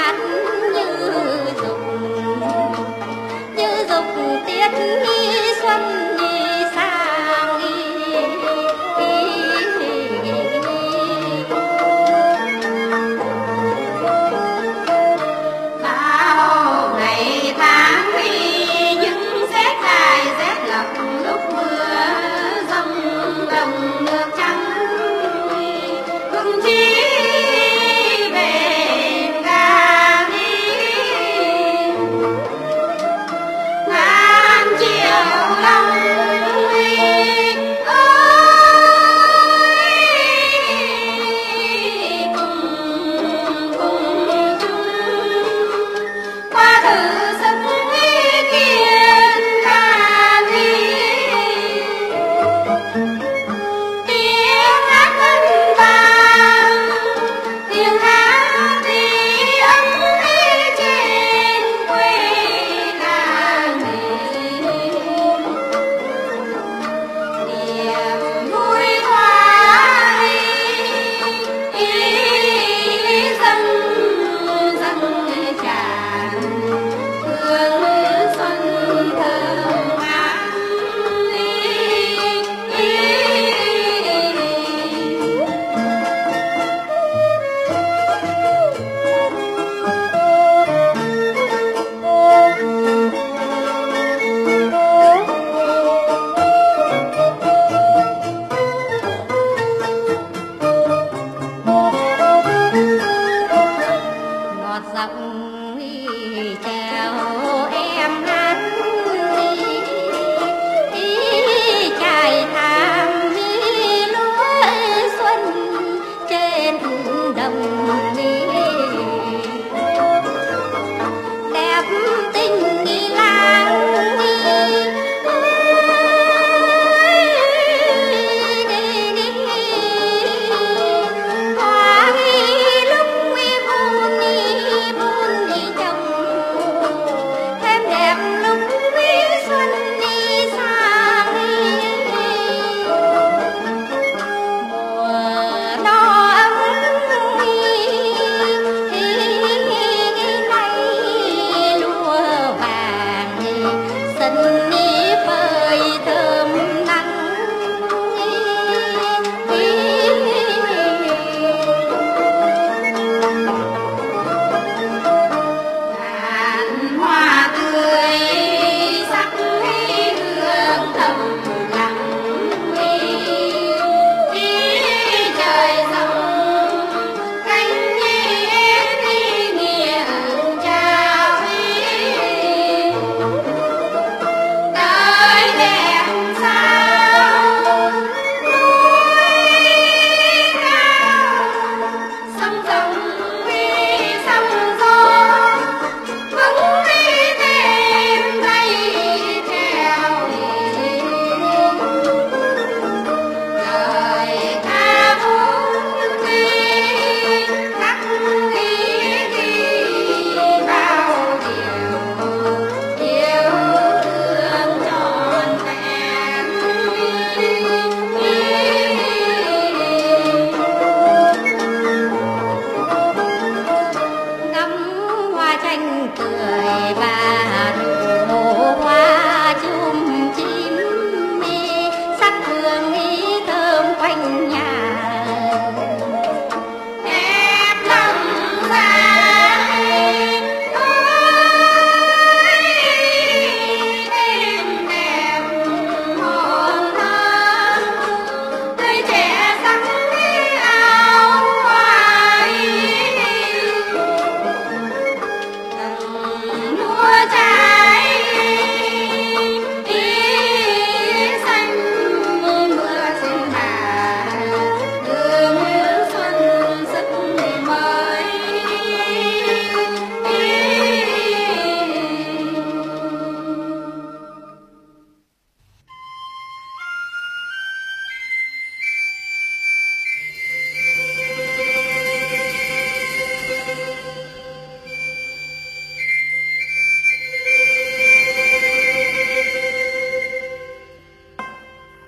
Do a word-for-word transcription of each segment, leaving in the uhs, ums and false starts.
hát như dục như dục tiết nghi xuân nghi sang nghi bao ngày tháng đi những rét dài rét lọc lúc mưa dòng đồng nước trắng hương chi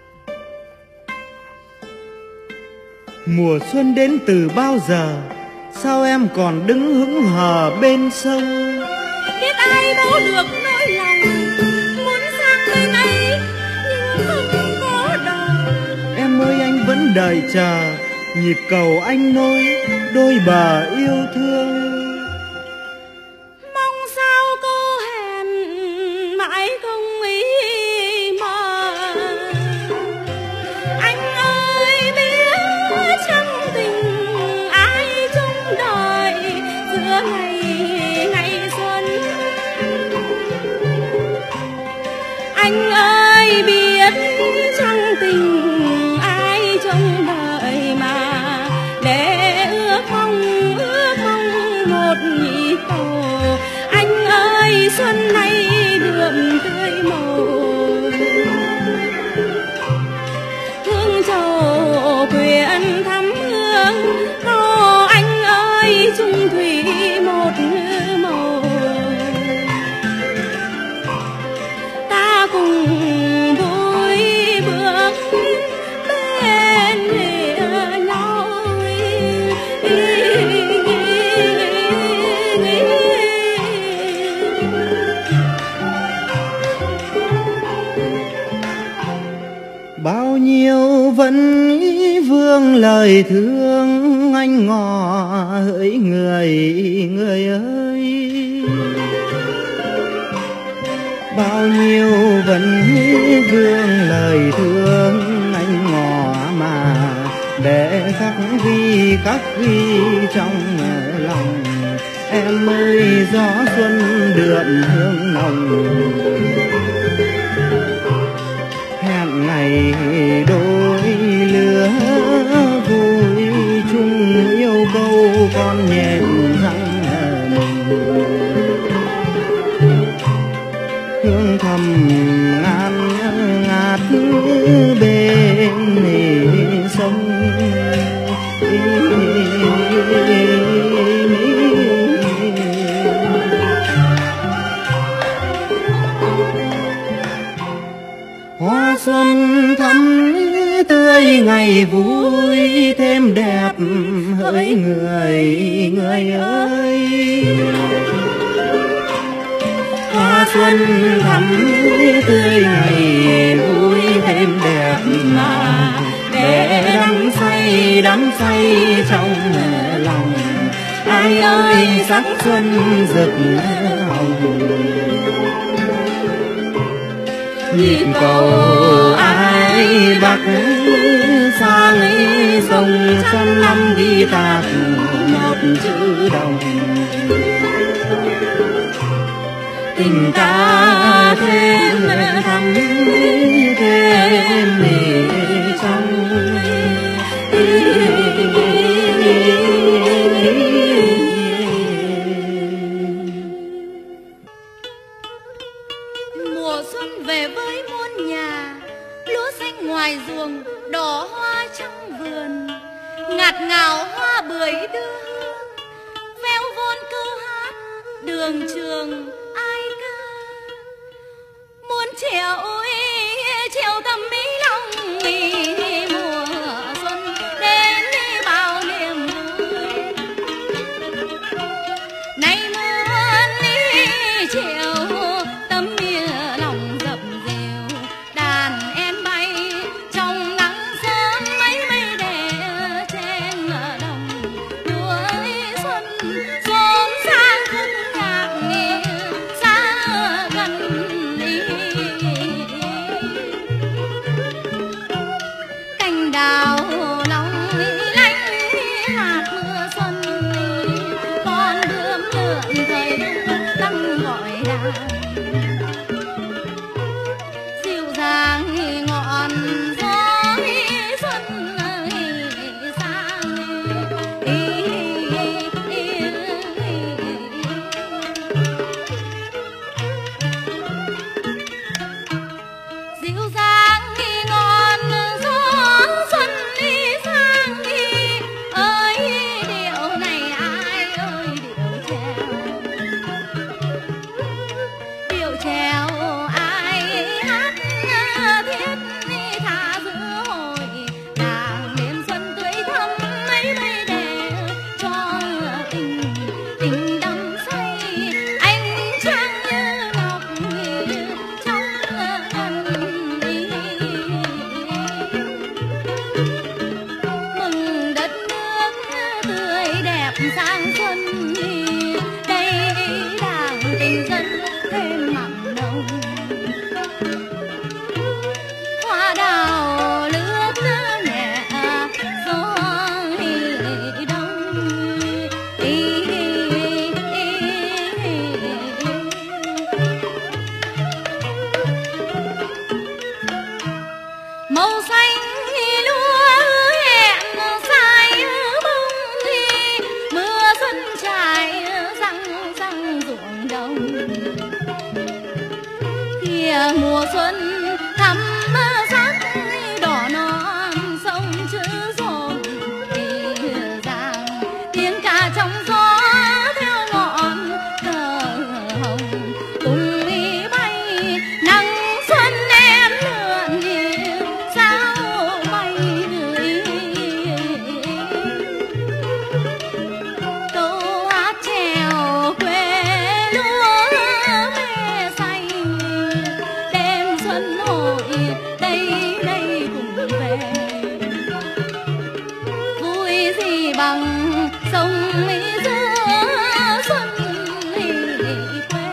Mùa xuân đến từ bao giờ, sao em còn đứng hững hờ bên sông? Biết ai đâu được nỗi lòng, muốn sang bên ấy nhưng không có đò. Em ơi anh vẫn đợi chờ, nhịp cầu anh nối đôi bờ yêu thương. Mong sao cô hẹn mãi không ý mà. Anh ơi biết chăng tình ai chung đời giữa ngày ngày xuân. Anh ơi biết chăng tình ai trong đời mà để ước mong ước mong một nhịp cầu. Anh ơi xuân nay đượm tươi màu, thương trầu quyền thắm hương có anh ơi chung thủy một màu. Ta cùng vui bước bên nhau. Bao nhiêu vẫn vương lời thương anh ngỏ hỡi người người ơi. Bao nhiêu vẫn vương lời thương anh ngỏ mà để khắc ghi khắc ghi trong lòng. Em ơi gió xuân đượm hương nồng, hẹn ngày đôi lứa vui chung yêu câu con nhện răng hương thầm ngàn ngạt bên sông. Hoa xuân thắm tươi ngày vui thêm đẹp hỡi người người ơi. Hoa xuân thắm tươi ngày vui thêm đẹp mà để đắm say đắm say trong lòng. Ai ơi sắc xuân rực hồng, nhịp cầu ai bắc sang sông sông năm ghi tạc một chữ đồng. Tình ta thêm thắm thêm trong. Mùa xuân về với muôn nhà, lúa xanh ngoài ruộng đỏ hoa trong vườn, ngạt ngào hoa bưởi đưa hương, véo von câu hát đường trường ai ca. Muốn trèo ôi trèo tầm mỹ lòng, mùa xuân đến bao niềm vui. Nay muốn đi trèo tấm mía lòng dập dìu, đàn em bay trong nắng sớm mấy mây đè trên đồng. Cuối xuân xôn sang khúc nhạc xa gần. Cành đào long lanh hạt mưa xuân, con bướm lượn thời tăng gọi đàn. Dịu dàng ngọn gió xuân sang. Dịu dàng ngọn gió xuân đi sang đi. Ơi điệu này ai ơi điệu trèo. mùa xuân thắm sắc đỏ non sông chữ rộn ràng, tiếng ca trong gió theo ngọn cờ hồng cùng bay, nắng xuân em lượn sao bay. Câu hát trèo quê lúa mẹ xanh, đêm xuân hội đây đây cùng về, vui gì bằng sông mỹ giữa xuân quê.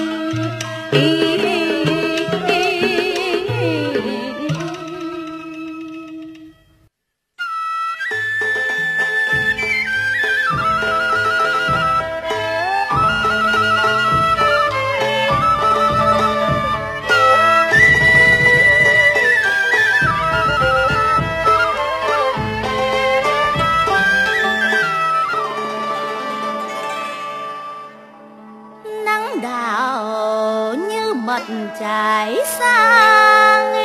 Nắng đào như mật trải sang,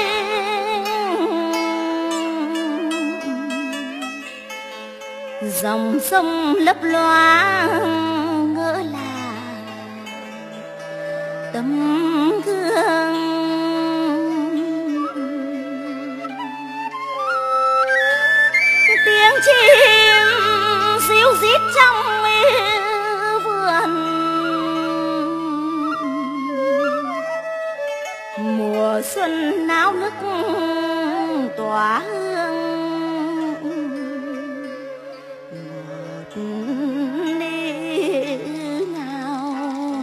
dòng sông lấp loáng ngỡ là tấm gương. Tiếng chim ríu rít trong vườn, mùa xuân náo nức tỏa hương, ngọt đi nào.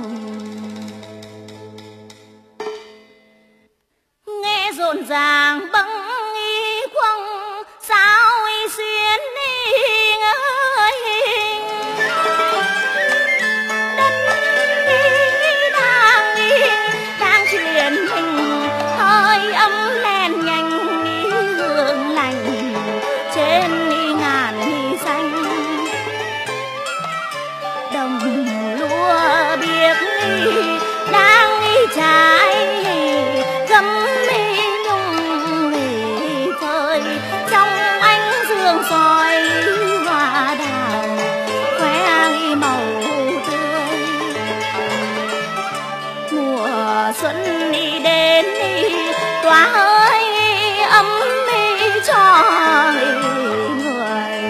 Nghe rộn ràng bâng y quăng sao y xuyến đi ơi, đất đi đang đi đang truyền mình hơi ấm len nhanh hương lành trên ngàn xanh. Đồng lúa biếc đang trái gấm nhung phơi trong ánh dương soi hoa đào khoe màu tươi. Mùa xuân đi đến tỏa hơi ấm cho người.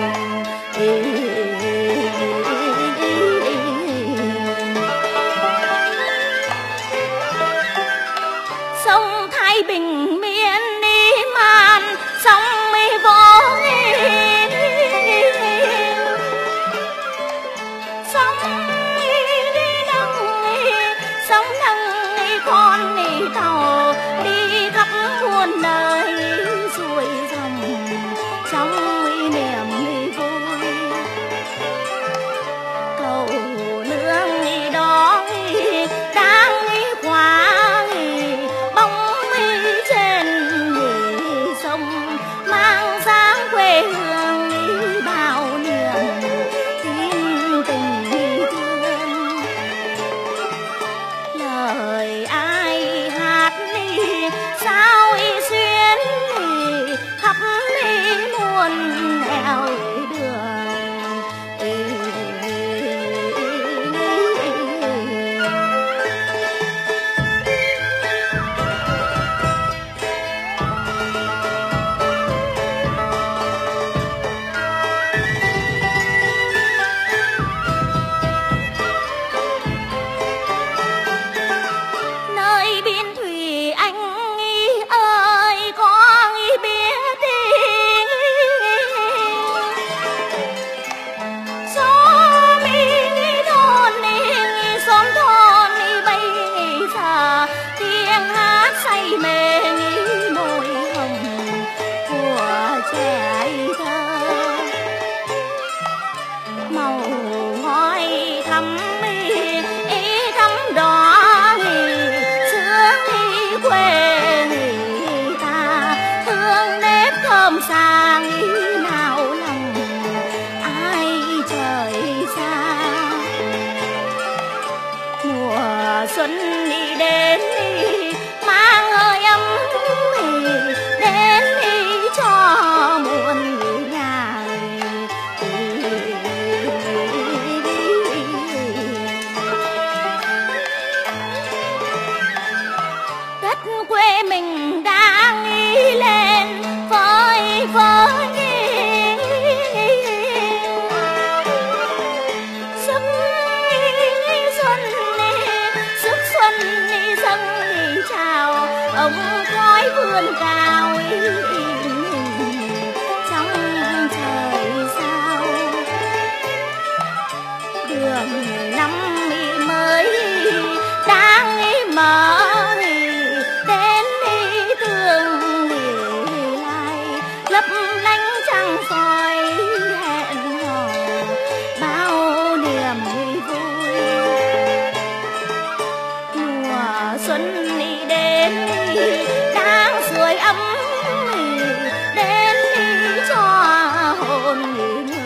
Sông Thái Bình miên đi man sông mi vỗ, sông đi nâng sông nâng con tàu đi khắp muôn nơi xuôi dòng trong niềm vui. Cầu nương đó đang qua bóng trên sông mang dáng quê hương bao niềm tin tình thương. Lời ai hát đi sao y xuyến khắp muôn nẻo đường. Nơi biên thủy anh ơi có biết đi, gió mi thôn xóm thôn bay xa tiếng hát say mê môi hồng của trẻ thơ. Màu ngói thắm ý thắm đỏ sướng quê người ta, hương nếp thơm sang nào lòng ai trời xa. Mùa xuân đi đến mang vươn cao trong trời sao. Đường năm mới đang mở đến thương lại lấp lánh trăng soi hẹn hò bao niềm vui. Mùa xuân đến đang sưởi ấm đến cho hồn người.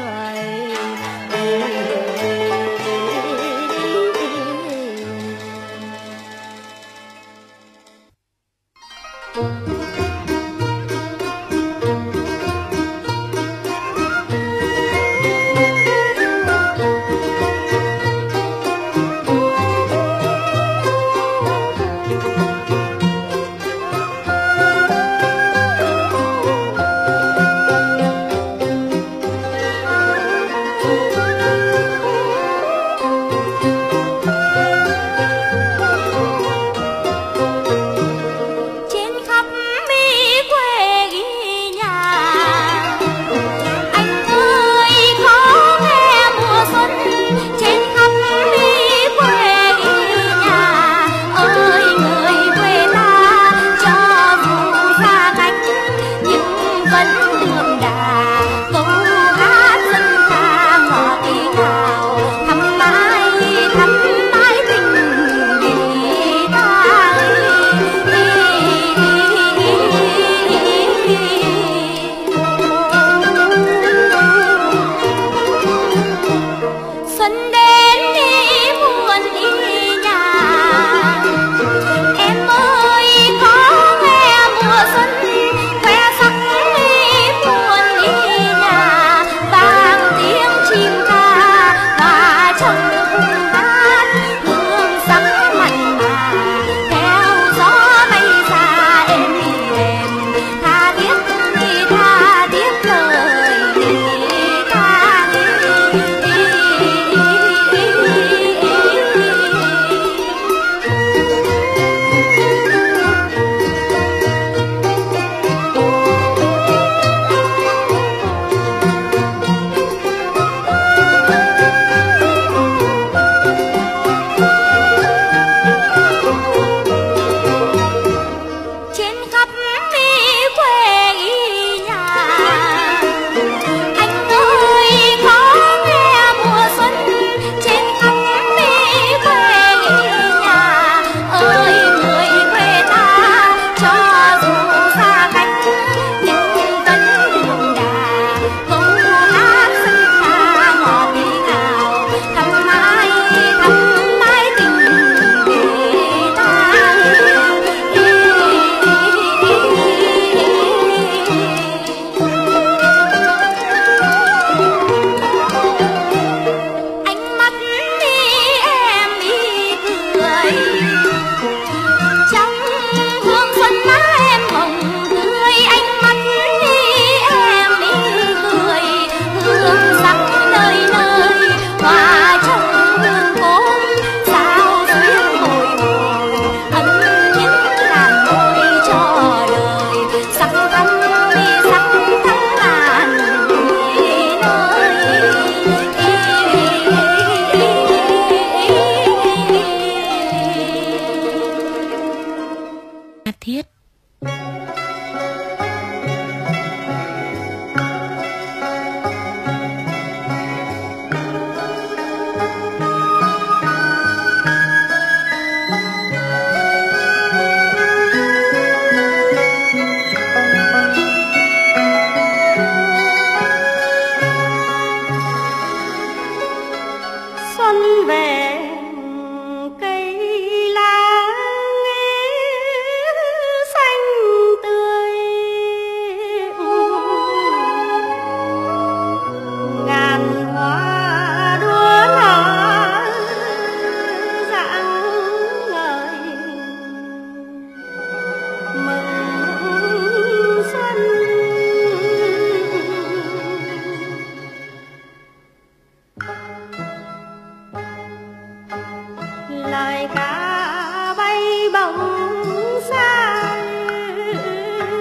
lời ca bay bồng xa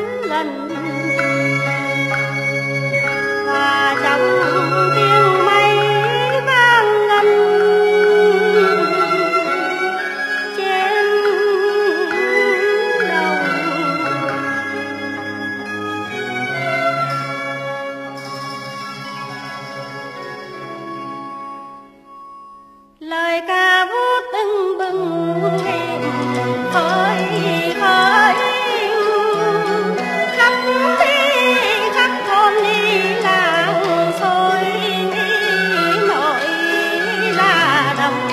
lời ca vũ tưng bừng khơi khơi khắp đi khắp thôn đi làng xôi nổi là đồng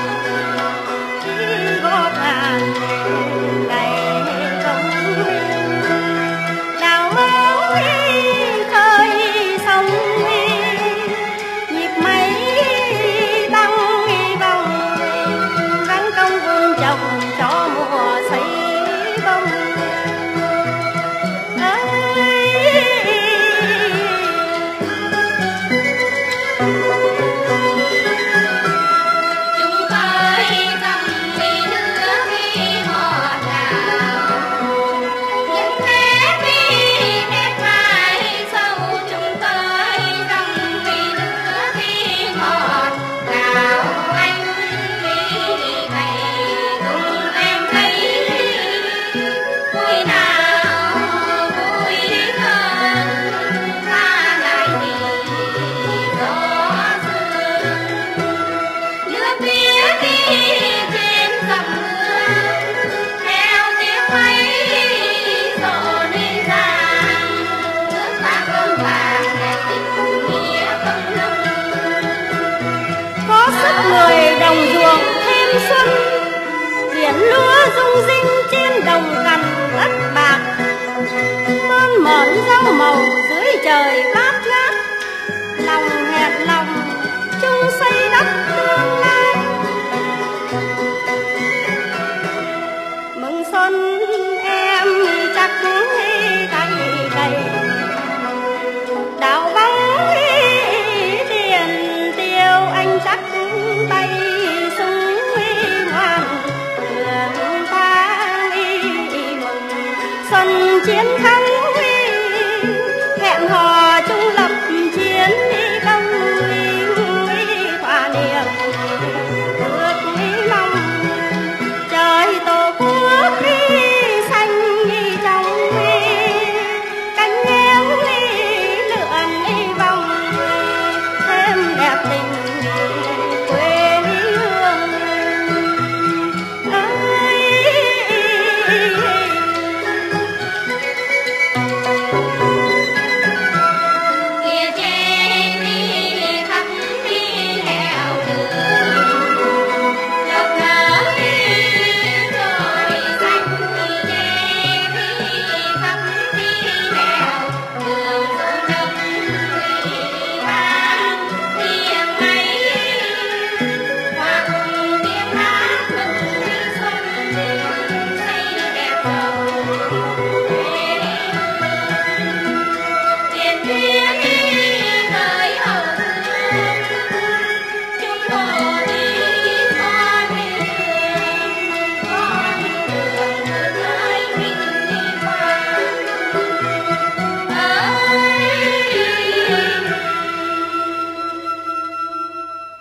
góp hàng ngày công đào máu khơi sông nhịp mấy tăng vòng gắn công vun trồng cho mùa xây bông người đồng ruộng thêm xuân biển lúa rung rinh trên đồng cằn đất bạc mơn mởn rau màu dưới trời bát ngát lòng hẹn lòng chung xây đắp tương lai mừng xuân em chắc tay đầy đào bóng tiền tiêu anh chắc tay súng ngoan đường ta mừng xuân chiến thắng